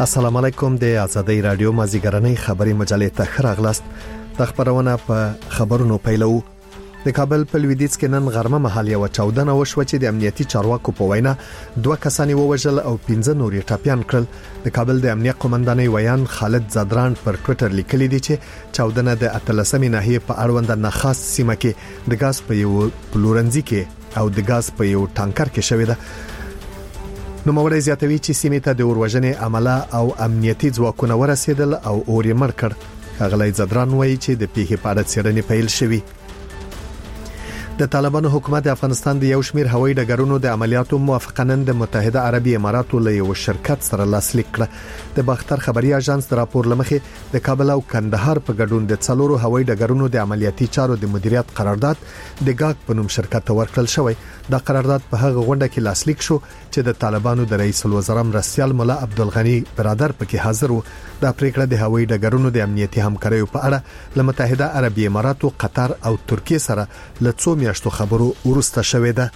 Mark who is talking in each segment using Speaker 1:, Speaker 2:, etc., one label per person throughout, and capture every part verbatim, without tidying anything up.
Speaker 1: السلام علیکم د آزادۍ رادیو مازیګرنۍ خبري مجلې ته خراغلاست. د خبرونه په خبرونو پیلو. د کابل په لویدیځ کې نن غرمه مهال یو چاودنه وشوه چې د امنیتي چارواکو په وینا دوه کسان ووژل او پنځه نور یې ټاپیان کړل. د کابل د امنیت قومندانۍ ویان خالد زادران پر ټوئیټر لیکلی دی چې چاودنه د اتلسمې ناحیې په اړوند نخاس سیمه کې د غاز په یو پلورنځي کې او د غاز په یو ټانکر کې شوې ده. نو موري زیاتوي چې سیمه ته د اوروژنې عمله او امنیتي ځواکونه ورسېدل او اور یې مړ کړ. هغه زادران وایي چې د پیښې په اړه څېړنې پیل شوې. د طالبانو حکومت د افغانستان د یو شمیر هوایي ډګرونو د عملیاتو موافقه د متحده عربي اماراتو له یو شرکت سره لاسلیک کړه. د باختر خبري اژانس د راپور لمخې د کابل او کندهار په ګډون د څلورو هوایي ډګرونو د عملیاتي چارو د مدیریت قرارداد د ګاګ په نوم شرکت ته ورکړل شوی. دا قرارداد په هغه غونډه کې لاسلیک شو چې د طالبانو د رئیس الوزرا مرستيال مولا عبدالغنی برادر پکې حاضر و. دا پریکړه د هوایي ډګرونو د امنیتي همکاریو په اړه له متحده عربي اماراتو، قطر او ترکیه سره له څو میاشتو خبرو ورسته شوې ده.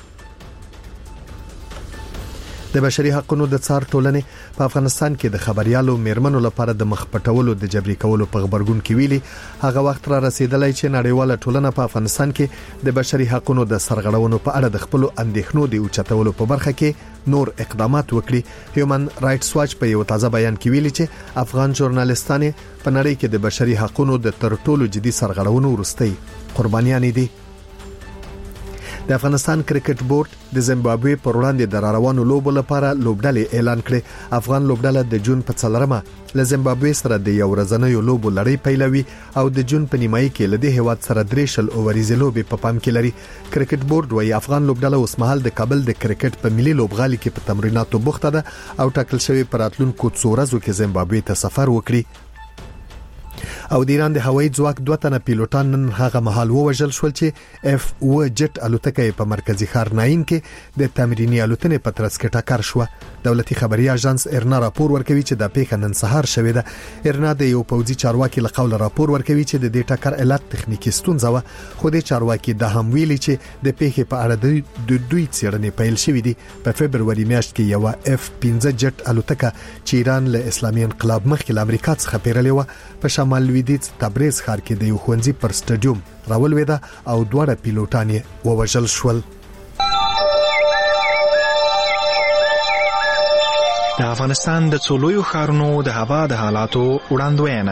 Speaker 1: د بشري حقوقو د څار ټولنې په افغانستان کې د خبريالو میرمنو لپاره د مخ پټولو د جبري کولو په خبرګون کې ویلي هغه وخت را رسیدلی چې نړیواله ټولنه په افغانستان کې د بشري حقوقو د سرغړونو په اړه د خپل اندېښنو د اوچتولو په برخه کې نور اقدامات وکړي. هیومن رائټس واچ په یو تازه بیان کې ویلي چې افغان ژورنالیستان په نړۍ کې د بشري حقوقو د تر ټولو جدي سرغړونو وروستي قربانیان دي. د افغانستان کرکټ بورډ د زیمبابوې پر وړاندې د روانو لوبو لپاره لوبډلې اعلان کړې. افغان لوبډله د جون په څلورمه له زیمبابوې سره د یو ورځنیو لوبو لړۍ پیلوي او د جون په نیمایي کې له دې هیواد سره درېشل اوریزې لوبې په پام کې لري. کرکټ بورډ وايي افغان لوبډله اوس مهال د کابل د کرکټ په ملي لوبغالي کې په تمریناتو بوخته ده او ټاکل شوی پر راتلونکو څو ورځو کې زیمبابوې ته سفر وکړي. او د ایران د هوایي ځواک دوه تنه پیلوټان نن هغه مهال ووژل شول چې اف او جټ الوتکه په مرکزی ښار ناین کې د تمرینی الوتنې په ترڅ کې ټکر شو. دولتي خبري اژانس ارنا راپور ورکوي چې د پیښه نن سهار شوې ده. ارنا د یو پوځي چارواکي له قوله راپور ورکوي چې د دې ټکر علت تخنیکی ستونزه و، خو د چارواکي د هم ویلي چې د پیښې په اړه د دوی څېړنې پیل شوې دي. په فبرवरी میاشت کې یو اف پنځه جټ الوتکه چې ایران له اسلامي انقلاب مخکې له امریکا څخه پیرلې و په شمال لویدیځ تبریز ښار کې د یو ښوونځي پر سټډیوم راولويده او دوه پیلوټان یې ووژل شول.
Speaker 2: د افغانستان د څلورو ښارونو د هوا د حالاتو وړاندوینه.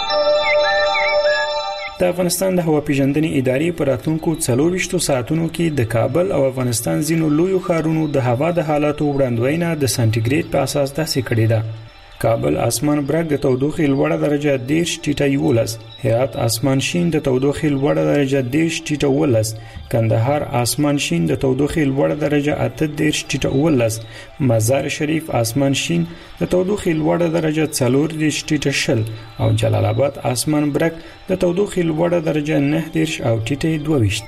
Speaker 3: د افغانستان د هوا پیژندنې ادارې پر راتلونکو څلور ویشتو ساعتونو کې د کابل او افغانستان ځینو لویو ښارونو د هوا د حالاتو وړاندوینه د سانتیګریډ په اساس داسې کړې ده. کابل اسمان برګ د تودوخې لوړه درجه دیرش ټیټه یولس، هرات اسمان شین د تودوخې لوړه درجه دیرش ټیټه ولس، کندهار اسمان شین د تودوخې لوړه درجه اته دیرش ټیټه ولس، مزار شریف اسمان شین د تودوخې لوړه درجه څلور دیرش ټیټه شل او جلال آباد اسمان برګ د تودوخې لوړه درجه نه دیرش او ټیټه دوه ویشت.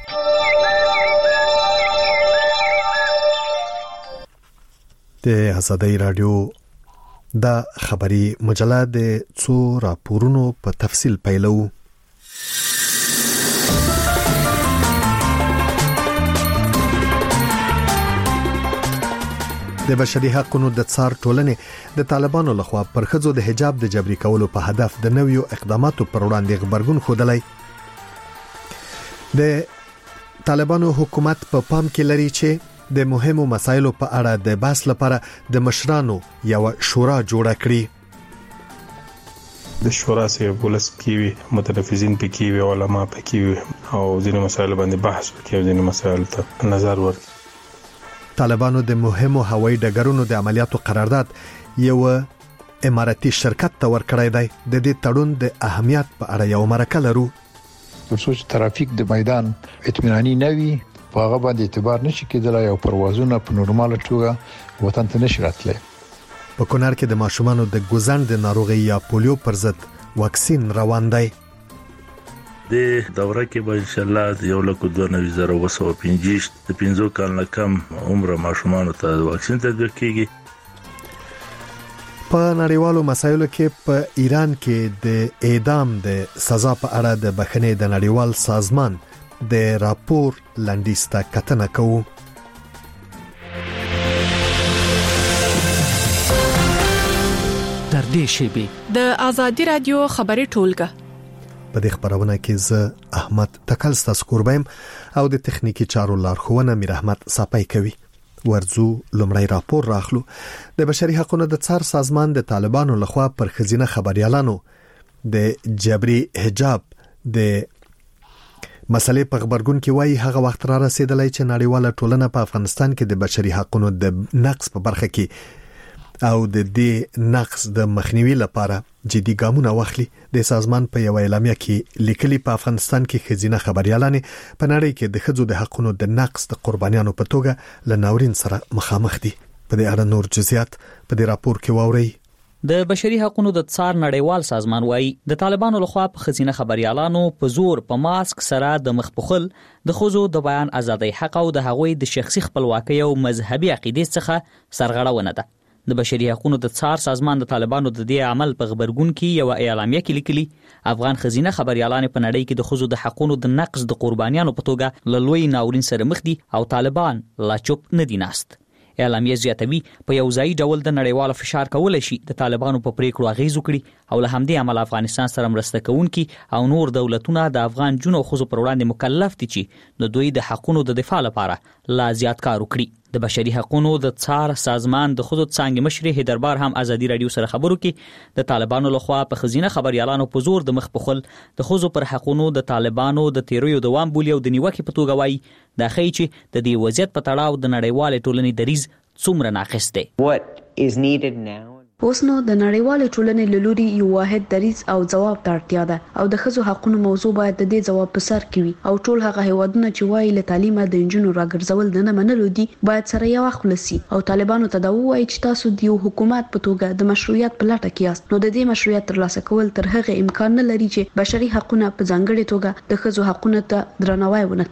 Speaker 1: د آزادۍ رادیو دا خبري مجله د څو راپورونو په تفصیل پیلو. د بشري حقوقو د څار ټولنې د طالبانو لخوا پر ښځو د حجاب د جبري کولو په هدف د نویو اقداماتو پر وړاندې خبرګون خوده. د طالبانو حکومت په پا پام کې لري چې د مهمو مسایلو په اړه د بحث لپاره د مشرانو یو شورا جوړه کړي.
Speaker 4: د شورا سره ولس کیوي، متنفذین پکې وي، علما پکې وي او ځینې مسایل باندې بحث وکړي او ځینې مسایل ته نظر ورکړي.
Speaker 1: طالبانو د مهمو هوایي ډګرونو د عملیاتو قرارداد یو اماراتي شرکت ته ورکړی دی. د دې تړون د اهمیت په اړه یو مرکه لرو.
Speaker 5: ترڅو چې ترافیک د میدان اطمیناني نه وي په هغه باندې اعتبار نشي کېدلای او پروازونه په نورماله توګه وطن ته نشي راتلای.
Speaker 1: په کونړ کې د ماشومانو د ګوزن د ناروغي یا پولیو پر ضد واکسین روان دی.
Speaker 6: د دوره کې به ان شاء الله یو لک دوه نوي زره وسو پنځه د پنځو کال کم عمر ماشومانو ته واکسین تطبیق کیږي.
Speaker 1: په نړیوالو مسایلو کې په ایران کې د اعدام د سزا په اړه د بخښنې د نړیوال سازمان د راپور لنډیز ته کتنه کوو.
Speaker 7: در نږدې شي.
Speaker 8: د آزادي رادیو خبري ټولګه
Speaker 1: په دې خبرونه کې زه احمد تکل ستاسو کوربم او د تخنیکی چارو لارښوونه میر احمد صاپای کوي. ورزو لمړی راپور راخلو. د بشري حقوقو د څار سازمان د طالبانو لخوا پر خزینه خبريالانو د جبري حجاب د مسلې په خبرګون کې وایي هغه وخت را رسیدلی چې نړیواله ټولنه په افغانستان کې د بشري حقوقو د نقص په برخه کې او د دې نقص د مخنیوي لپاره جدي ګامونه واخلي. د سازمان په یو اعلامیه کې لیکلي په افغانستان کې خزینه خبريالانې په نړۍ کې د ښځو د حقوقو د نقص د قربانیانو په توګه له ناورین سره مخامخ دي. په دې اړه نور جزئیات په دې راپور کې واورئ.
Speaker 9: د بشري حقوقو د څار نړیوال سازمان وایي د طالبانو لخوا په خزینه خبريالانو په زور په ماسک سره د مخبخل د خوځو د بیان ازادۍ حق او د هغوی د شخصي خپلواکۍ او مذهبي عقیدې څخه سرغړونه ده. د بشري حقوقو د څار سازمان د طالبانو د دې عمل په خبرګون کې یو اعلامیه کې لیکلي افغان خزینه خبريالان په نړۍ کې د خوځو د حقوقو د نقض د قربانیانو په توګه له لوی ناورین سره مخ دي او طالبان لا چوپ نه دي ناست. اعلامیه زیاتوي په یو ځای ډول د نړیوال فشار کول شي د طالبانو په پریکړو اغیز وکړي او له همدې عمل افغانستان سره مرسته کوونکي او نور دولتونه د افغان جنو خوځو پر وړاندې مکلف دي چې د دوی د حقوقو د دفاع لپاره لا زیات کار وکړي. د بشري حقوقو د څار سازمان د خود څنګه مشر هیدربار هم ازادي رادیو سره خبرو کې د طالبانو لخوا په خزینه خبريالانو په زور د مخ په خل د خوځو پر حقوقو د طالبانو د تیرویو دوام بولی او د نیوکه په توګه وایي د خی چې د دې وضعیت په تړاو د نړیوال ټولنې دریز څومره ناقص دی.
Speaker 10: What is needed now
Speaker 11: اوس نو د نړیوال ټولنې له لوري یو واحد دریځ او ځواب ته اړتیا ده او د ښځو حقوقو موضوع باید د دې ځواب په سر کې وي او ټول هغه هیوادونه چې وایي له تعلیمه د انجونو راګرځول نه منلو دي باید سره یو خلاصي او طالبانو ته دا وایي چې تاسو د یو حکومت په توګه د مشروعیت په لټه کې یاست. نو د دې مشروعیت ترلاسه کول تر هغه امکان نه لري چې بشري حقوقو په ځانګړي توګه د ښځو حقوقو ته درناوی ونه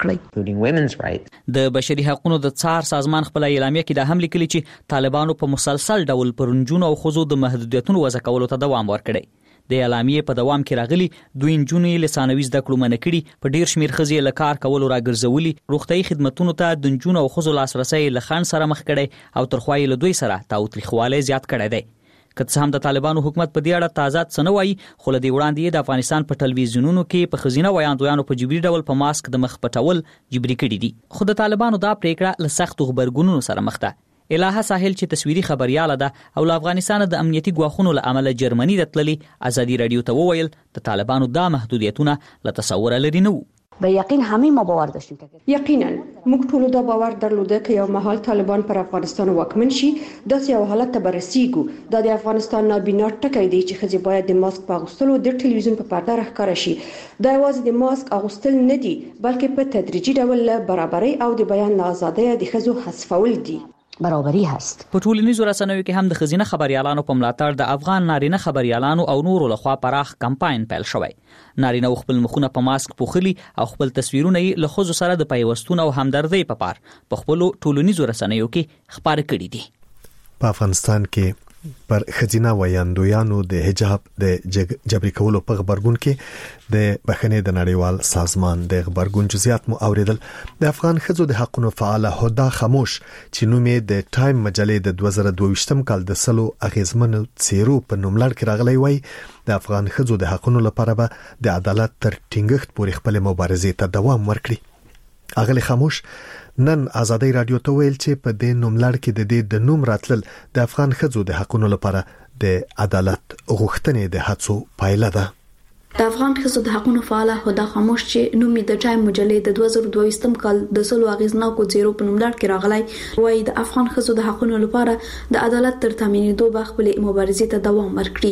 Speaker 10: کړي.
Speaker 9: د بشري حقوقو د څار سازمان خپل اعلامیه کې دا هم لیکلي چې طالبانو په مسلسل ډول پر انجونو او ښځو د محدودیتونو وضع کولو ته دوام ورکړي. د اعلامیه په دوام کې راغلي دوی انجونې له ثانوي زده کړو منع کړي په ډیر شمیر ښځې له کار کولو راګرځولي روغتي خدماتونو ته د انجونو او ښځو لاسرسي له خان سره مخ کړي او ترخوای له دوی سره تاوتریخواله زیات کړي دي. که څه هم د طالبانو حکومت په دې اړه تازه څه نه وایي خو له دې وړاندې د افغانستان په ټلویزیونونو کې په خزینه ویاندویانو په جبري ډول په ماسک د مخ پټول جبري کړي دي. خو د طالبانو دا پریکړه له سخت خبرګونونو سره مخ ده. الها ساحل چې تصویري خبرياله ده او له افغانستان د امنیتي ګواښونو له امله جرمني د تللي ازادي رادیو ته وویل د طالبانو دا محدودیتونه له تصور لري نه وو.
Speaker 12: به یقین همه ما باور داشتیم.
Speaker 13: یقینا موږ ټول دا باور درلوده که یو مهال طالبان پر افغانستان واکمن شي داسې یو حالت ته برسېږو دا د افغانستان نابینا ټکی دی چې ښځې باید د ماسک په اغوستلو د ټلویزیون په پرده راښکاره شي. دا یوازې د ماسک اغوستل نه دي بلکې په تدریجي ډول له برابرۍ او د بیان آزادۍ د ښځو حذفول دي.
Speaker 12: برابرۍ هست.
Speaker 9: په ټولنیزو رسنیو کې هم د خزینه خبريالانو په ملاتړ د افغان نارینه خبريالانو او نورو لخوا پراخ کمپاین پیل شوی. نارینه خپل مخونه په ماسک پوښلي او خپل تصویرونه یې له ښځو سره د پیوستون او همدردۍ په پار په خپل ټولنیزو رسنیو کې خبرې کړې دي.
Speaker 1: په افغانستان کې پر خزینه ویاندویانو د حجاب د جبري کولو په خبرګون کې د بخنې د نړیوال سازمان د خبرګون جزئیات مو اوریدل. د افغان ښځو د حقوقو فعال هدا خاموش چې نوم یې د ټایم مجلې د دوه زره دوه ویشتم کال د سلو اغیزمنو څیرو په نوملړ کې راغلی وای د افغان ښځو د حقوقو لپاره به د عدالت تر ټینګښت پورې خپل مبارزې ته دوام ورکړي. اغلی خاموش نن آزادی رادیو ته ویل چې په دې نوملړ کې د دې د نوم راتلل د افغان ښځو د حقوقو لپاره د عدالت غوښتنې د هڅو پایله ده.
Speaker 11: د افغان ښځو د حقوقو فعال هدا خاموش چې نوم یې د ټایم مجلې د دوه زره دوه ویشتم کال د سلو اغیزناکو زیرو په نوملړ کې راغلی وایي د افغان ښځو د حقوقو لپاره د عدالت تر تامینېدو به خپل مبارزې ته دوام ورکړي.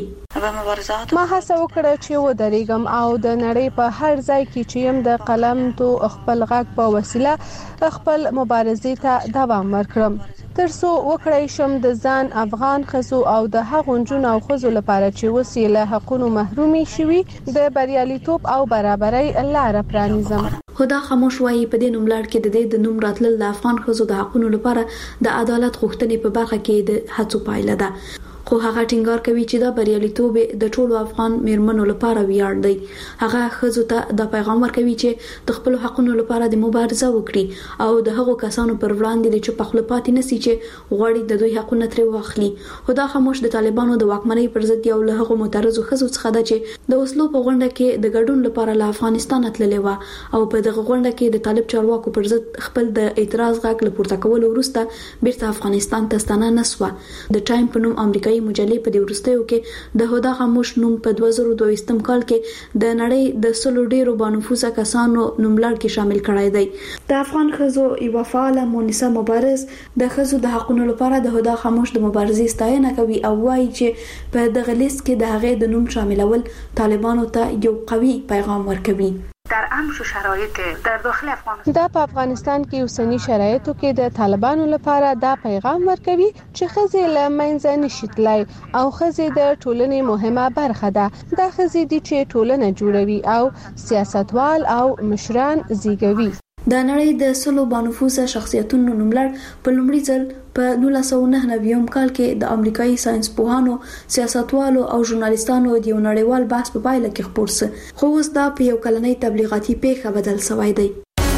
Speaker 14: ما هڅه وکړه چې ودرېږم او د نړۍ په هر ځای کې چې يم د قلم تو خپل غږ په وسیله خپل مبارزې ته دوام ورکړم ترڅو وکړای شم د ځان افغان ښځو او د هغو نجونو او ښځو لپاره چې وسیله حقوقو محرومي شوي د بریالیتوب او برابرۍ لار پرانیزم.
Speaker 11: هدا خاموش وايي په دې نوملړ کې د دې د نوم راتلل د افغان ښځو د حقوقو لپاره د عدالت غوښتنې په برخه کې د هڅو پایله ده. خو هغه ټینګار کوي چې دا بریالیتوب د ټولو افغان میرمنو لپاره ویاړ دی. هغه ښځو ته د پیغام ورکوي چې د خپل حقوقو لپاره د مبارزه وکړي او د هغو کسانو پر وړاندې چې په خپل پاتې نسی چې غواړي د دوی حقوقونه ترې واخلي. خو دا خاموش د طالبانو د واکمنۍ پر ضد یو له هغو معترضو ښځو څخه ده چې د اوسلو په غونډه کې د ګډون لپاره له افغانستان تللې و او په دغه غونډه کې د طالب چارواکو پر ضد خپل د اعتراض غږ لپاره کول وروسته بیرته افغانستان ته ستنه نسوه. د ټایم په نوم امریکایي مجلې په دې وروستیو کې د هدا خاموش نوم په دوه زره دوه ویشتم کال کې د نړۍ د سلو ډیرو بانفوذه کسانو نوملړ کې شامل کړای دی. د افغان ښځو یو فعاله مونیسا مبارز د ښځو د حقوقو لپاره د هدا خاموش د مبارزې ستاینه کوي او وایي چې په دغه لیست کې د هغې د نوم شاملول طالبانو ته یو قوي پیغام ورکوي.
Speaker 7: در امر شرایط در داخل افغانستان
Speaker 14: دا په افغانستان کې اوسنی شرایطو کې د طالبانو لپاره دا پیغام ورکوي چې ښځې له منځه نشي تلای او ښځې د ټولنې مهمه برخه ده. دا ښځې دي چې ټولنه جوړوي او سیاستوال او مشران زیږوي.
Speaker 11: د نړۍ د سلو بانفوذه شخصیتونو نوملړ په لومړي ځل په نولس سوه نهه نوي کال کې د امریکایي ساينس پوهانو، سیاستوالو او ژورنالیستانو د یو نړیوال بحث په پایله کې خپور شو. خو اوس دا په یو کلنۍ تبلیغاتي پیښه بدل شوی دی.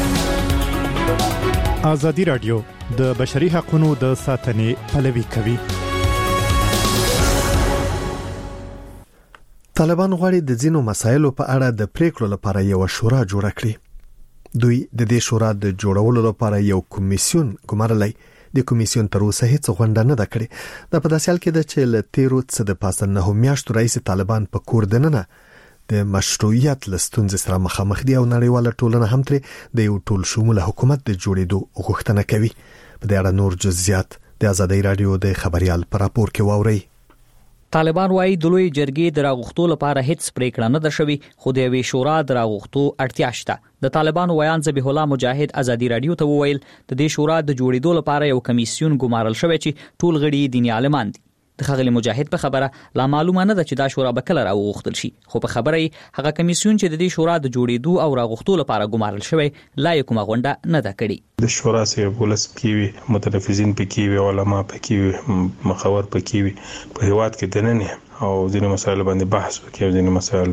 Speaker 15: ازادي رادیو د بشري حقوقو د ساتنې پلوي کوي.
Speaker 1: طالبان غواړي د ځینو مسایلو په اړه د پریکړو لپاره یو شورا جوړ کړي. دوی د دې شورا د جوړولو لپاره یو کمیسیون ګمارلای. د کمیسیون تر اوسه هیڅ غونډه نه ده کړې. د په داسې حال کې ده چې له تیرو څه د پاسه نه میاشتو رئیس طالبان په کور دننه د مشروعیت لستونځ سره مخامخ دي او نړیواله ټولنه هم ترې د یو ټول شموله حکومت د جوړېدو غوښتنه کوي. په دې اړه نور جزئیات د ازادي رادیو د خبريال پر راپور کې واوري.
Speaker 9: طالبان وايي د لوی جرګې د راغښتو لپاره هیڅ پریکړه نه ده شوې، خو د یوې شورا د راغښتو اړتیا شته. د طالبانو ویان ذبیح الله مجاهد ازادي رادیو ته وویل د دې شورا د جوړېدو لپاره یو کمیسیون ګمارل شوی چې ټول غړي دیني عالمان دي. د خغلی مجاهد په خبره لا معلومه نه ده چې دا شورا به کله راوغښتل شي، خو په خبره یې هغه کمیسیون چې د دې شورا د جوړېدو او راغښتو لپاره ګمارل شوی لا کومه غونډه نه ده کړې.
Speaker 4: د شورا سره ولس پکې متنفذین پکې علماء پکې مخاور پکې په هیواد کې دننه او ځینې مسایل باندې بحث وکړي او ځینې مسایل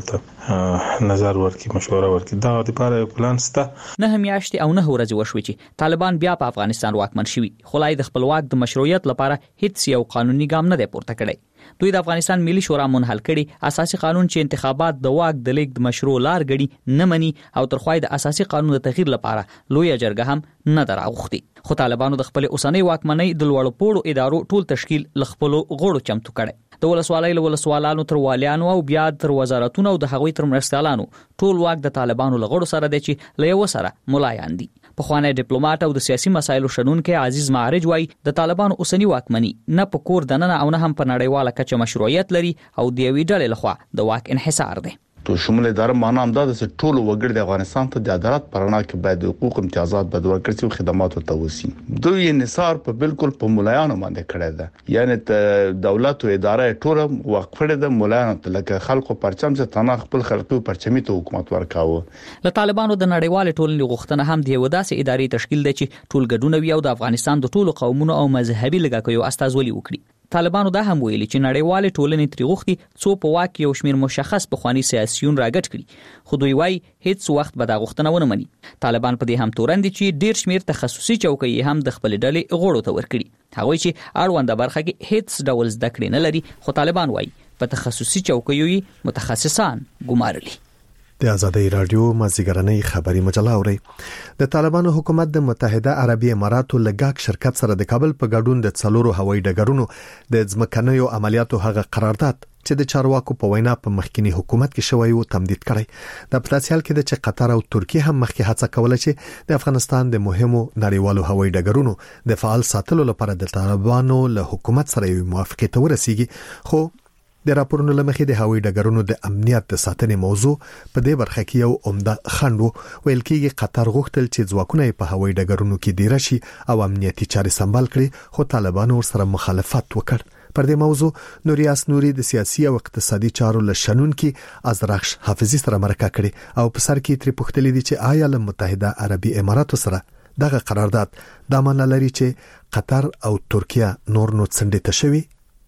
Speaker 4: ته نظر ورکړي، مشوره ورکړي. دا د لپاره یو پلان شته.
Speaker 9: نه میاشتې او نه ورځې وشوي چې طالبان بیا په افغانستان واکمن شوي، خو لا د خپلواک د مشروعیت لپاره هیڅ یو قانوني ګام نه دی پورته کړی. دوی د افغانستان ملي شورا منحل کړي اساسي قانون چې انتخابات د واک د لیک د مشروع لار غړي نه مني او ترخوای د اساسي قانون د تغییر لپاره لوی جرګه هم نه دراغختي. خو طالبانو د خپل اوسنۍ واکمنۍ د لوړ پوړو ادارو ټول تشکیل لخپلو غړو چمتو کړي. د ولسوالۍ له ولسوالانو تر والیانو او بیا تر وزارتونو او د هغوی تر مرستیالانو ټول واک د طالبانو لغړو سره دی چې له یو سره ملایان دي. په خوانه ډیپلوماټ او د سیاسي مسایلو شنونکو عزیز معرج وای د طالبانو اوسنی واکمنی نه په کور دننه او نه هم په نړیواله کچه مشروعیت لري او د یوې ډلې لخوا د واک انحصار دی.
Speaker 16: تو شمول اداره معنا هم دا د ټولو وګړي د افغانستان ته د عدالت پرانا کې باید حقوق امتیازات بد ورکړي او خدمات ورته وسی. دوی انحصار په بالکل په مولایانو باندې کړی ده، یعنی دولت او اداره ټول وقفړه د مولایانو ته لکه خلکو پرچم چې تنه خپل خلکو پرچمي ته حکومت ورکاوه.
Speaker 9: له طالبانو د نړیوال ټولنې غوښتنه هم دی وداسې اداري تشکیل دی چې ټول ګډون وي او د افغانستان د ټولو قومونو او مذهبي لګاکیو استازولي وکړي. طالبانو دا هم ویلي چې نړیوال ټولنې تری غوښتي څو په واک یو شمیر مشخص په خواني سیاسيون راګټ کړي، خو دوی وايي هیڅ وخت به دا غوښتنه ونه مني. طالبان په دې هم تورن دي چې ډیر شمیر تخصصي چوکۍ هم د خپل ډلې غړو ته ورکړي. هغوی چې اړونده برخه کې هیڅ ډول زده کړې نه لري، خو طالبان وايي په تخصصي چوکیو متخصصان ګمارلي.
Speaker 1: د ازادي رادیو مازیګرنۍ خبري مجله اوري. د طالبانو حکومت د متحده عربی اماراتو لګاک شرکت سره د کابل په ګډون د څلورو هوایي ډګرونو د ځمکنیو عملیاتو هغه قرارداد چې د چارواکو په وینا په مخکینی حکومت کې شوی و تمدید کړی. د پلاسیال کې د چې قطر او ترکیه هم مخکې هڅه کوله چې د افغانستان د مهمو نړیوالو هوایي ډګرونو د فعال ساتلو لپاره د طالبانو له حکومت سره یو موافقه ته ورسیږي. خو د راپورونو لمخې د هوایي ډګرونو د امنیت د ساتنې موضوع په دې برخه کې یو عمده خنډ ویل کېږي. قطر غوښتل چې ځواکونه په هوایي ډګرونو کې دېره شي او امنیتي چارې سمبال کړي، خو طالبانو سره مخالفت وکړ. پر دې موضوع نوریاس نوري د سیاسي او اقتصادي چارو لشنونکو ازرخش حافظي سره مرکه کړي او په سر کې تری پوښتلې دي چې آیا له متحده عربی اماراتو سره دغه قرارداد د معنی لري چې قطر او ترکیه نور نو څنډه تشوي.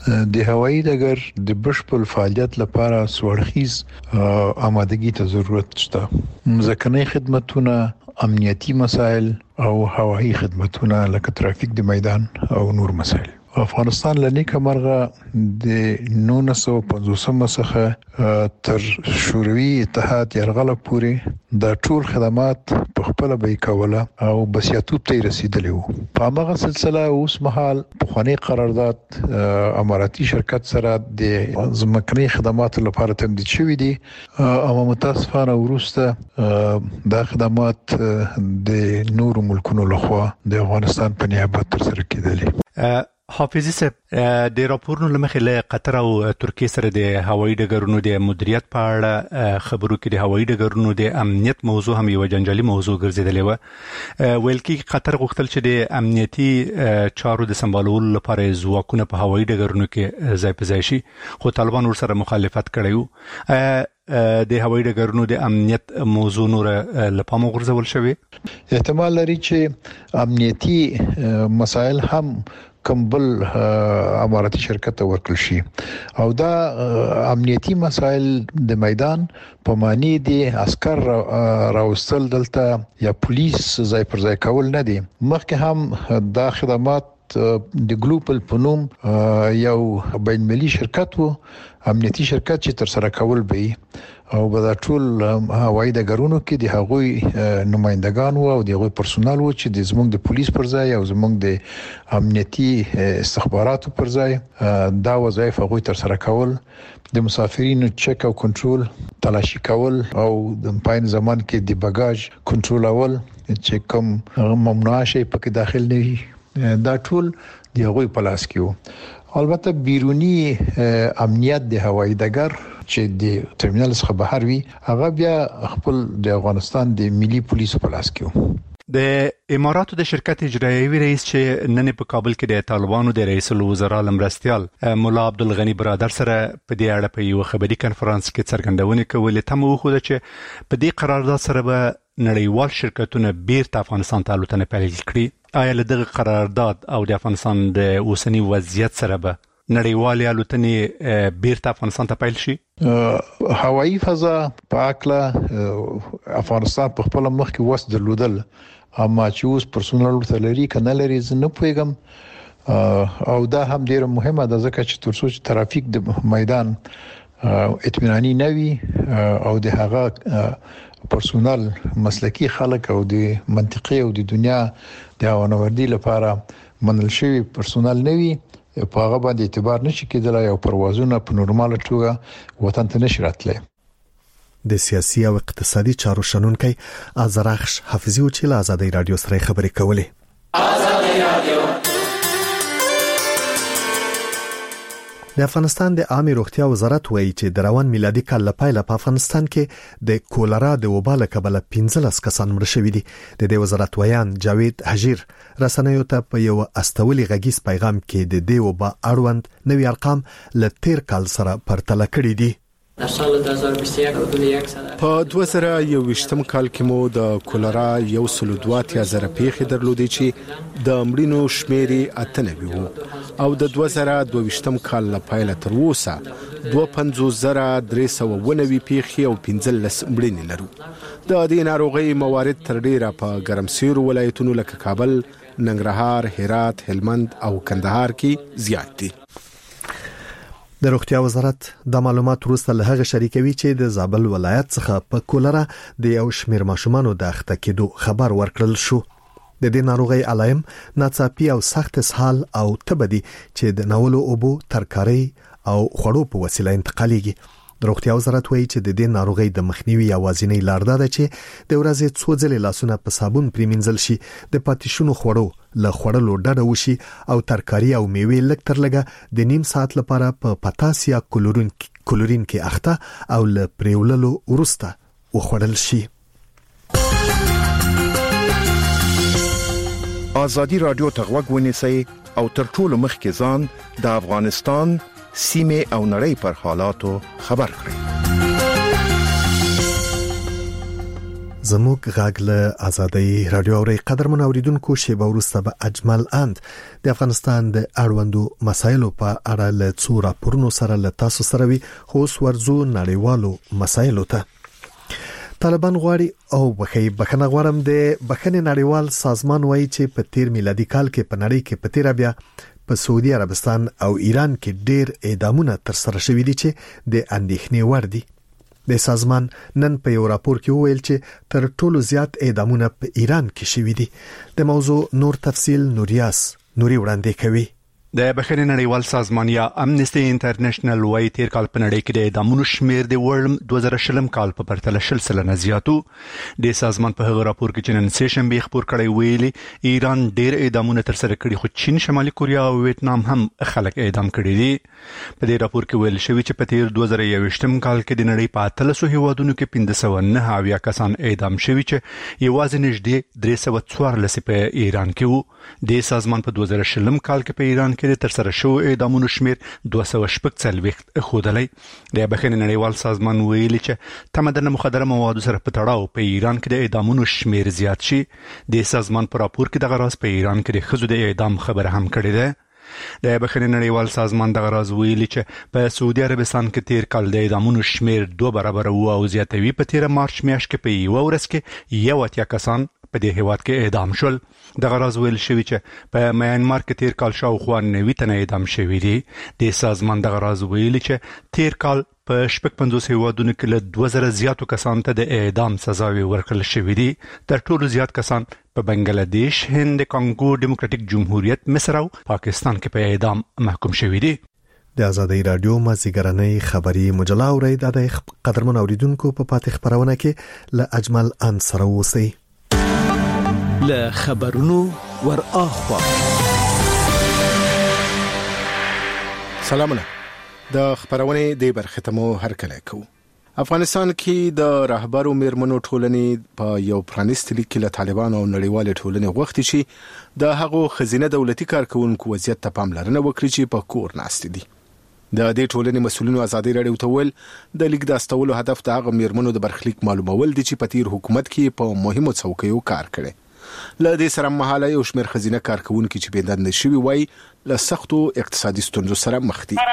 Speaker 5: د هوایي ډګر د بشپړ فعالیت لپاره سوړخیز آمادګي ته ضرورت شته. ځکه خدمتونه، امنیتي مسایل او هوایي خدمتونه لکه ترافیک د میدان او نور مسایل. افغانستان لنیکه مرغه د نولس سوه پنځوس څخه تر شوروي اتحاد یرغل پورې د ټول خدمات په خپل به کوله او بسیاتوب ته رسیدلی وو. په هغه سلسله اوس مهال په خاني قرارداد اماراتي شرکت سره د ځمکني خدماتو لپاره تمدید شوې دي، او متاسفانه ورسته د خدمات د نورو ملکونو لخوا د افغانستان په نیابت تر سره کېدلې.
Speaker 15: حافظي صاحب، د راپورونو لمخې له قطر او ترکیه سره د هوایي ډګرونو د مدیریت په اړه خبرو کې د هوایي ډګرونو د امنیت موضوع هم یو جنجالي موضوع ګرځیدلې و. ویل کې قطر غوښتل چې د امنیتي چارو د سمبالولو لپاره ځواکونه په هوایي ډګرونو کې ځای په ځای شي، خو طالبان ورسره مخالفت کړی و. د هوایي ډګرونو د امنیت موضوع نور له پامه غورځول شوی.
Speaker 5: احتمال لري چې امنیتي مسایل هم کمبل اماراتي شرکت ته ورکړل شي، او دا امنیتي مسایل د میدان په معنی دي عسكر راوستل دلته یا پولیس ځای پر ځای کول نه دي. مخکې هم دا خدمات د ګلوبل پنوم یو بین المللي شرکت وو، امنیتي شرکت چې تر سره کول به او په ټول هوایي ډګرونو کې د هغوی نمائندگان وو او د هغوی پرسونل وو چې د زموږ د پولیس پر ځای او زموږ د امنیتي استخباراتو پر ځای دا وظایف هغوی تر سره کول، د مسافرینو چک او کنټرول، تلاشي کول او د پاین زمان کې د بګاج کنټرول چې کوم ممنوع شي پکې داخل نه وي، دا ټول د هغوی په لاس کې وو. البته بیرونی امنیت د هوایي ډګر چې د ټرمینل څخه بهر وي هغه بیا خپل د افغانستان د ملي پولیسو په لاس کې وو.
Speaker 15: د اماراتو د شرکت اجرایوي رئیس چې نن په کابل کې د طالبانو د رئیس الوزرا لمرستيال مولا عبدالغنی برادر سره په دې اړه په یو خبري کانفرنس کې څرګندونه کولې، تم وخوده چې په دې قرارداد سره به نړیوال شرکتونه بیرته افغانستان ته الوتنه پیل کړي. آیا له دغه قرارداد او د افغانستان د اوسنی وضعیت سره به نړیوال الوتنې بیرته افغانستان ته پیل شي؟
Speaker 5: هوایي فضا په اکله افغانستان په خپل مخ کې وس درلودل، اما چې اوس پرسونل ورته لري کنه لري زه نه پوهیږم، او دا هم ډیره مهمه ده ځکه چې تر څو چې ترافیک د میدان اطمینانی نوي او د هغه پرسونل مسلکی خلک او د منطقي او د دنیا د اونوردی لپاره منل شوی پرسونل نوي په هغه باندې اعتبار نشي کېدلای او پروازونه په نورمال توګه وطن ته نشي راتلای.
Speaker 1: د سیاسي او اقتصادي چارو شنونکي ازرخش حافظي او چې له آزادۍ رادیو سره خبرې کولې. آزادۍ رادیو د افغانستان د عامه روغتیا وزارت وایي چې د روان میلادي کال لپاره په افغانستان کې د کولرا د وبا له کبله پنځلس کسان مړ شوي دي. د دې وزارت ویان جاوید حجیر رسنیو ته په یو استولي غږیز پیغام کې د دې وبا اړوند نوي ارقام له تیر کال سره پرتله کړي دي.
Speaker 17: په دوه زره یو ویشتم کال کې مو د کولرا یو سل دوه اتیا زره پیښې درلودې چې د مړینو شمېر اته نوي وو، او د دوه زره دوه ویشتم کال لپاره تر اوسه دوه پنځوس زره درې سوه اووه نوي پیښې او پنځلس مړینې لرو. د دې ناروغۍ موارد تر ډیره په ګرمسیرو ولایتونو لکه کابل، ننګرهار، هرات، هلمند او کندهار کې زیات دي.
Speaker 1: د روغتیا وزارت د معلومات وروسته له هغه شریکوي چې د زابل ولایت څخه په کولرا د یو شمېر ماشومانو د اخته کېدو خبر ورکړل شو. د دې ناروغۍ علایم ناڅاپي او سخت اسهال او تبدي چې د ناولو اوبو، ترکاري او خوړو په وسیله انتقالېږي. د روغتیا وزارت وایي چې د دې ناروغۍ د مخنیوي یوازینی لار ده چې د ورځې څو ځلې لاسونه په صابون پریمنځل شي، د پاتې خورو له خوړلو ډډه وشي او ترکاري او میوې لږ تر لږه د نیم ساعت لپاره په پتاسیا کلورین کلورین کې اخته او له پریوللو وروسته وخوړل شي.
Speaker 18: آزادی رادیو ته غوږ ونیسئ او تر ټولو مخکې ځان د افغانستان سیمه او نړۍ پر حالاتو خبر کړئ.
Speaker 1: زموږ غاګ له آزادۍ رادیو اوري قدرمن اوریدونکو شیبه ورسته به اجمل اند د افغانستان د اړوندو مسایلو په اړه له څو راپورونو سره له تاسو سره وي خو ورزو نړیوالو مسایلو ته. طالبان غواړي او بخې بخنه غواړم د بخنه نړیوال سازمان وایي چې په تیر میلادي کال کې په نړۍ کې په تیر بیا په سعودي عربستان او ایران کې ډېر اعدامونه تر سره شوي دي چې د اندېښنې وړ دي. د سازمان نن په یو راپور کې ویل چې تر ټولو زیات اعدامونه په ایران کې شوي دي. د موضوع نور تفصیل نوریاس نوري وړاندې کوي.
Speaker 15: د بخښنې نړیوال سازمان یا امنیسټي انټرنیشنل وايي تیر کال په نړۍ کې د اعدامونو شمیر د ورلم دوه زره شلم کال په پرتله شل سلنه زیاتو. د سازمان په هغه راپور کې چې نن سه شنبه خبر کړی ویلي ایران ډېر اعدامونه تر سره کړي خو چین، شمالي کوریا او ویتنام هم خلک اعدام کړي دي. په دې راپور کې ویل شوی چې په تیر دوه زره یوویشتم کال کې د نړۍ په اتلسو هیوادونو کې پنځه سوه نهه اویا کسان اعدام شوي چې یوازې نږدې درې سوه څوارلس په ایران کې وو. د سازمان په دوه زره شلم کال کې په ایران کې د تر سره شو اعدامونو شمیر دوه سوه شپږ څلوېښت ښودلی. د بخښنې نړیوال سازمان ویلي چې تمه ده د مخدره موادو سره په تړاو په ایران کې د اعدامونو شمیر زیات شي. د سازمان په راپور کې دغه راز په ایران کې د ښځو د اعدام خبره هم کړې ده. د بخښنې نړیوال سازمان دغه راز ویلي چې په سعودي عربستان کې تیر کال د اعدامونو شمیر دوه برابره و او زیاتوي. په تیر مارچ میاشت کې په یو ورځ کې یو اتیا کسان په دې هیواد کې اعدام شول. دغه راز ویل شوی چې په میانمار کې تیر کال شاوخوا نوي تنه اعدام شوي دي. د سازمان دغه راز ویلي چې تیر کال په شپږ پنځوس هیوادونو کې له دوه زره زیاتو کسانو ته د اعدام سزاوي ورکړل شوې دي. تر ټولو زیات کسان په بنگلاديش، هند، کانګو ډیموکراټیک جمهوریت، مصر او پاکستان کې په اعدام محکوم شوي دي.
Speaker 1: د آزادۍ رادیو مازیګرنۍ خبري مجله اورید د قدرمن اوریدونکو په پاتې خبرونه کې له اجمل ان سره اوسئ.
Speaker 19: له خبرونو ور اخوا
Speaker 17: سلامونه. د خبرونه د برخه ته مو هرکله کو. افغانستان کې د رهبرو میرمنو ټولنې په یو پرانیستي کې له طالبان او نړیوال ټولنې غوښتي چې د هغو خزینه دولتي کارکونکو وضعیت ته پاملرنه وکړي چې په کور ناست دي. د دې ټولنې مسؤلینو آزادۍ راډیو ته ویل د لیک د استولو هدف د هغه میرمنو د برخلیک معلومول دي چې په تیر حکومت کې په مهمو څوکیو کار کړي. له دې سره مهاله یو شمېر خزینه کارکونکو چې بندند نشوي وای له سختو اقتصادي ستونزو سره مخ دي.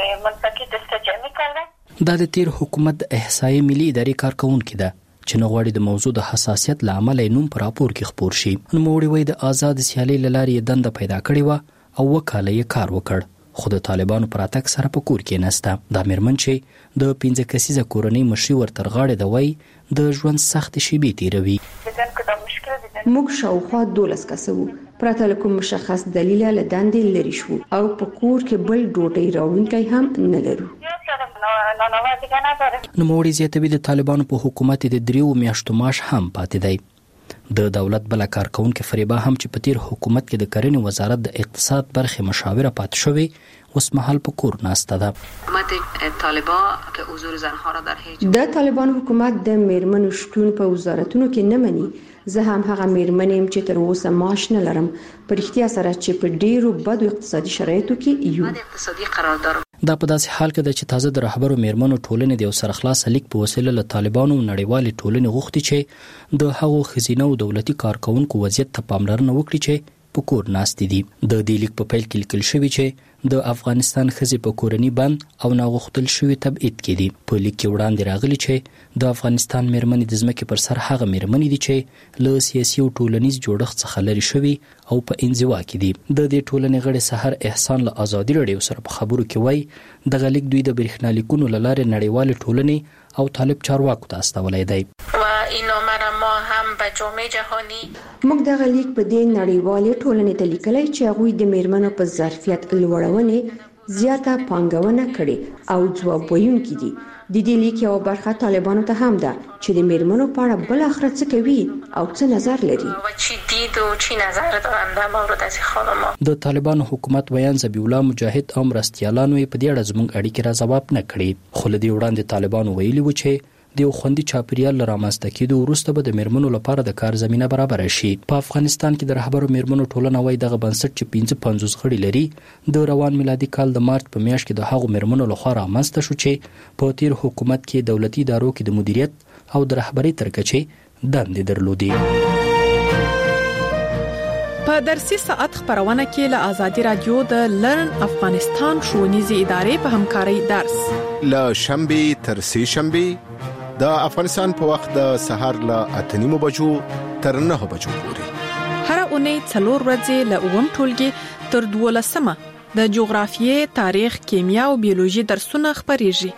Speaker 20: دا د تیر حکومت د احصایي ملي ادارې کارکونکو ده چې نو غواړي د موضوع د حساسیت لامل نوم پر راپور کې خبر شي. نو موړي وای د آزاد سیالي لارې دند پیدا کړی و او وکاله یې کار وکړ خو د طالبانو پر اتک سره په کور کې نسته. دا میرمن چې د پنځه کسیزه کورنۍ مشري ورتر غاړه دی وای د ژوند سخت شیبې تیروي.
Speaker 13: موږ شاوخوا دولس کسه وو پرته له کوم مشخص دلیل له دندې لري شو او په کور کې بل ډوډۍ راوړونکی هم نه لرو.
Speaker 20: نو موړي زیاتوي د طالبانو په حکومت د دریو میاشتو معاش هم پاتې دی. د دولت بل کارکونکو فریبا هم چې په تیر حکومت کې د کرنې وزارت د اقتصاد برخه مشاوره پاتې شوی اوس مهال په کور ناسته ده.
Speaker 21: حکومت طالبان که حضور زنها را در هیچ
Speaker 13: د طالبان حکومت د میرمنو شتون په وزارتونو کې نه مني. زه هم هغه میرمنیم چې تر اوسه معاش نه لرم. په اړتیا سره چې په ډیرو بدو اقتصادي شرایطو کې یو
Speaker 21: اقتصادي قرارداد.
Speaker 20: دا په داسې حال کې د چې تازه د رهبرو میرمنو ټولنې د یو سرخلاص لیک په وسیله له طالبانو نړیوالې ټولنې غوښتي چې د هغو خزینه او دولتي کارکونکو وضعیت ته پاملرنه وکړي چې په کور ناست دي. د دې لیک په پیل کې لیکل شوی چې د افغانستان خزي په کورنی بند او ناغښتل شوی تبعید کړي. په لیک کې وړاندې راغلي چې د افغانستان میرمنې د ځمکې پر سر هغه میرمنې دي چې له سیاسي او ټولنیز جوړښت څخه لري شوی او په انزوا کې دي. د دې ټولنې غړي سحر احسان له آزادۍ راډیو سره په خبرو کې وایي د غلیک دوی د برېښنا لیکونو لاره نړیوال ټولنې او طالب چارواکو ته استولای دی.
Speaker 21: و این نامه ما هم به جامعه جهانی
Speaker 13: موږ د غلیک په دې نړیوالې ټولنې ته لیکلای چې هغه د میرمنو په ظرفیت لوړونې زیاته پانګونه کړي او ځواب ویونکي دي. د دې لیک یو برخه طالبانو ته هم ده چې د میرمنو په اړه بل اخر څه کوي او څه نظر لري
Speaker 21: و چی دید و چی نظر دارند در مورد از خانم‌ها.
Speaker 20: د طالبانو حکومت ویان ذبیح الله مجاهد او مرستیالانو په دې اړه زموږ اړیکې را ځواب نه کړي. خو لدی وړاندې طالبانو ویلي و چې د یو خوندي چاپیریال رامنځته کېدو وروسته به د میرمنو لپاره د کار زمينه برابر شي. په افغانستان کې د رهبرو میرمنو ټولنه وای دغه بنسټ چې پنځه پنځوس غړي لري د روان میلادي کال د مارچ په میاشت کې د هغو میرمنو لخوا رامنځته شو چې په تیر حکومت کې دولتي ادارو کې د مدیریت او د رهبرۍ تر کچې دندې درلودې.
Speaker 8: په درسي ساعت خبرونه کې له آزادي رادیو د لرن افغانستان ښوونیزې ادارې په همکارۍ درس
Speaker 17: له شنبه تر سه شنبه د افغانستان په وخت د سهار له اته نیمو بجو تر نه بجو پورې
Speaker 8: هر اونۍ څلور ورځې له اووم ټولګي تر دولسمه د جغرافیې، تاریخ، کیمیا او بیولوژي درسونه خبريږي.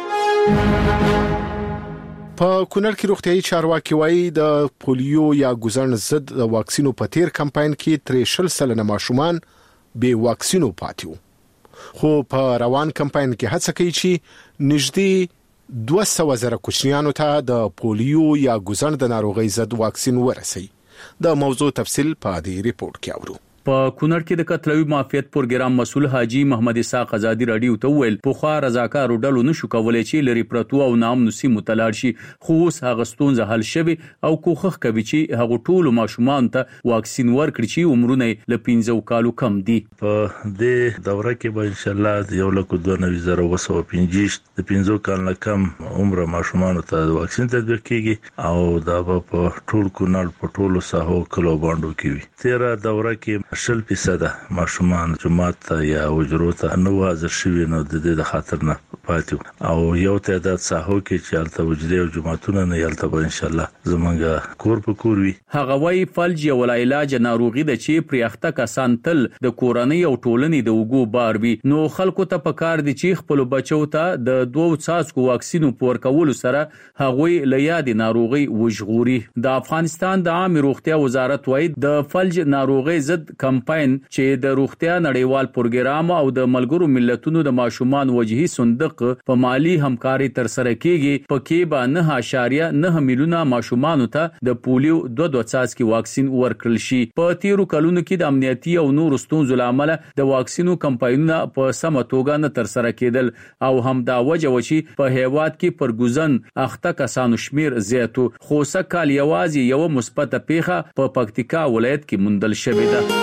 Speaker 17: په کونړ کې روغتيایي چارواکي وایي د پولیو یا ګوزن ضد د واکسینو په تیر کمپاین کې تر شل سلنه ماشومان به واکسینو پاتیو، خو په روان کمپاین کې هڅه کوي چې نږدې دوه سوه زره کوچنیانو ته د پولیو یا ګوزن د ناروغۍ ضد واکسین ورسي. د موضوع تفصیل په دې ریپورت کې اورو.
Speaker 2: په کونړ کې د قتلوي معافیت پروګرام مسول حاجی محمد اسحاق آزادي رادیو ته ویل په خوا رضاکارو ډلو نشو کولای چې لري پرتو او نام نسی متلاړ شي، خو اوس هغه ستونزه حل شوه او کوخخ کوي چې هغه ټول ماشومان ته واکسین ورکړي چې عمرونه له پنځه کالو کم دي.
Speaker 6: په دې دوره کې به ان شاء الله یو لک دوه نوي زره وسو پنځه د پنځه کالو کم عمر ماشومان ته واکسین تطبیق کیږي او دا په ټول کونړ په ټولو ساحو کلو باندې کوي. تیر دوره کې شل فیصد ماشومان جماعت یا وجرو ته نو حاضر شوي نو د دې د خاطر نه پاتې او یو تعداد ساحو کې چې الته وجري او جماعتونه نه یالته به ان شاء الله زمونږ کور په کور وي.
Speaker 2: هغه وايي فلج یو علاج ناروغي د چې پریاخته کسان تل د کورنۍ او ټولنې د وګو بار وي، نو خلکو ته پکار دي چې خپل بچو ته د دوه څاڅکو واکسینو پور کول سره هغوی له یاد ناروغي وژغوري. د افغانستان د عامه روغتیا وزارت وايي د فلج ناروغي ضد کمپاین چې د روغتیا نړیوال پروګرام او د ملګرو ملتونو د ماشومان وجهي صندوق په مالی همکاري تر سره کیږي، پکې به نه اشاریه نه میلیونه ماشومان ته د پولیو دوه دوه څاڅکي واکسین ورکړل شي. په تیرو کلونو کې د امنیتي او نور ستونزو لامل د واکسینو کمپاینونه په سمه توګه نه تر سره کېدل او هم دا وجه و چې په هیواد کې پرګوزن اخته کسانو شمیر زیاتو، خو سکهال یوازې یو مثبت پیښه په پکتیکا ولایت کې موندل شوې ده.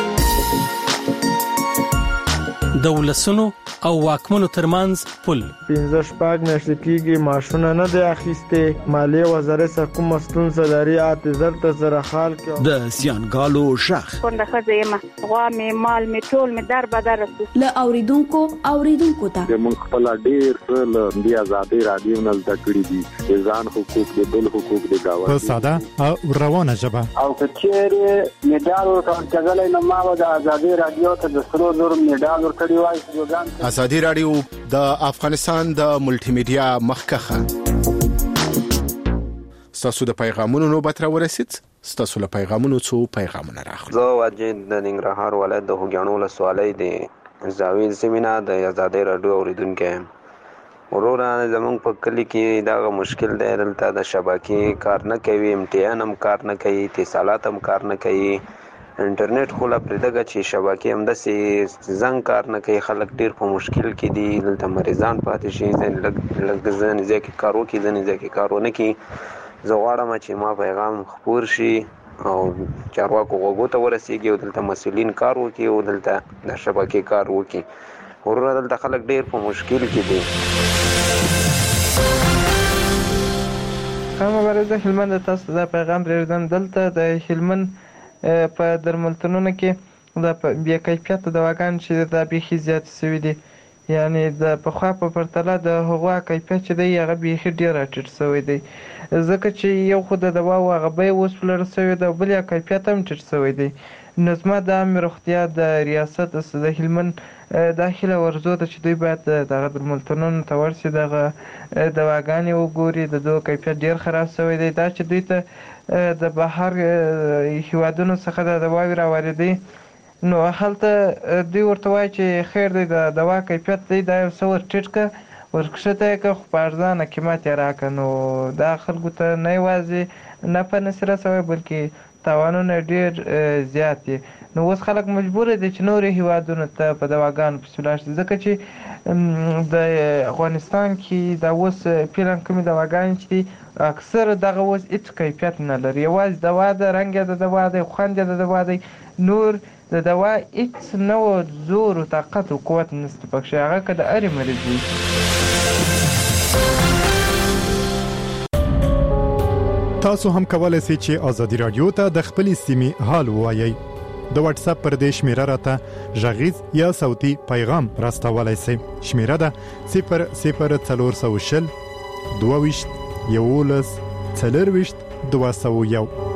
Speaker 19: د ولسونو او واکمنو ترمنځ پل
Speaker 22: پنځه شپږ میاشتې کېږي ماشونه نه دی اخیستې، مالیې وزارت کوم ستونزه لري اته زر ته زره خال کې
Speaker 19: د سیانګالو شخ
Speaker 23: څنګه خځه یم غوا می مال می ټول می در بدر
Speaker 11: له اوریدونکو اوریدونکو ته
Speaker 24: موږ خپل ډیر له بیا آزادي رادیو نه زده کړی دي، ځان حقوق دي بل حقوق دي دا
Speaker 25: په ساده او روانه ژبه
Speaker 24: او کچېره میډال ورکړل نو ما د آزادي رادیو ته د سرو نور میډال ورکړی وای.
Speaker 17: آزادي رادیو د افغانستان د ملټي میډیا مخکخه ستاسو د پیغامونو نوبت را ورسید. ستاسو له پیغامونو څو پیغامونه راغلي.
Speaker 26: زه واجد د ننګرهار ولایت د هوګیانو له سوالای دی زاویل سیمینا د آزادي رادیو اوریدونکو ورونه زمونږ په کلی کې دا مشکل دی، دلته د شبکې کار نه کوي، امتحان هم کار نه کوي، اتصالات هم کار نه کوي، انټرنیټ خو لا پرېدګه چې شبکې هم داسې زنګ کار نه کوي، خلک ډیر په مشکل کې دي، دلته مریضان پاتې شي، ځینې لږ لږ ځینې ځای کې کار وکړي ځینې ځای کې کار ونه کړي. زه غواړم چې ما پیغام خپور شي او چارواکو غوږو ته ورسیږي او دلته مسؤلین کار وکړي او دلته د شبکې کار وکړي. ورونه دلته خلک ډیر په مشکل کې دي.
Speaker 22: خامہ برزه هلمند تاسو دا پیغام پرېږدم. دلته د هلمند په درملتونونو کې د بیا کیفیت دواګان چې د بیخي زیات شوي دي، یعنی د پخوا په پرتله د هغه کیفیت چې دی هغه بیخي ډیر راټیټ شوی دی، ځکه چې یو خو د دوا هغه بیه اوس فلر شوی دی، بل یې کیفیت هم ټیټ شوی دی. نو زما د عامې روغتیا د ریاست د هلمند داخله ورزو ته چې دوی باید دغه درملتونونو ته ورسي، دغه دواګانې وګوري، د دوی کیفیت ډیر خراب شوی دی. دا چې دوی ته د بهر هیوادونو څخه د دواوې راواردوي نو هلته دوی ورته وایي چې خیر دی د دوا کیفیت دی دا یو څه ور ټیټ کړه ورکښته یې کړه خو په ارزانه قیمت یې راکړه. نو دا خلکو ته نه یوازې نفع نسي رسوی بلکې تاوانونه ډیر زیات دي. نو اوس خلک مجبور دي چې نورې هیوادونو ته په دواګانو پسې ولاړ شي، ځکه چې د افغانستان کې دا اوس فعلا کومې دواګانې چې دي اکثر دغه اوس هېڅ کیفیت نه لري، یوازې دوا ده، رنګ یې د دوا دی، خوند یې د دوا دی، نور د دوا هېڅ نوع زور و طاقت و قوت نشته پکښې، هغه که د هرې مریض وي.
Speaker 25: تاسو هم کولای شئ چې ازادي رادیو ته د خپل سیمې حال ووایئ. د واتس اپ پر دې شمیره راته ژغیز یا صوتي پیغام راستولای شئ. شمیره ده صفر صفر څلور سوه شل دوه ویشت یولس څلور ویشت دوه سوه یو.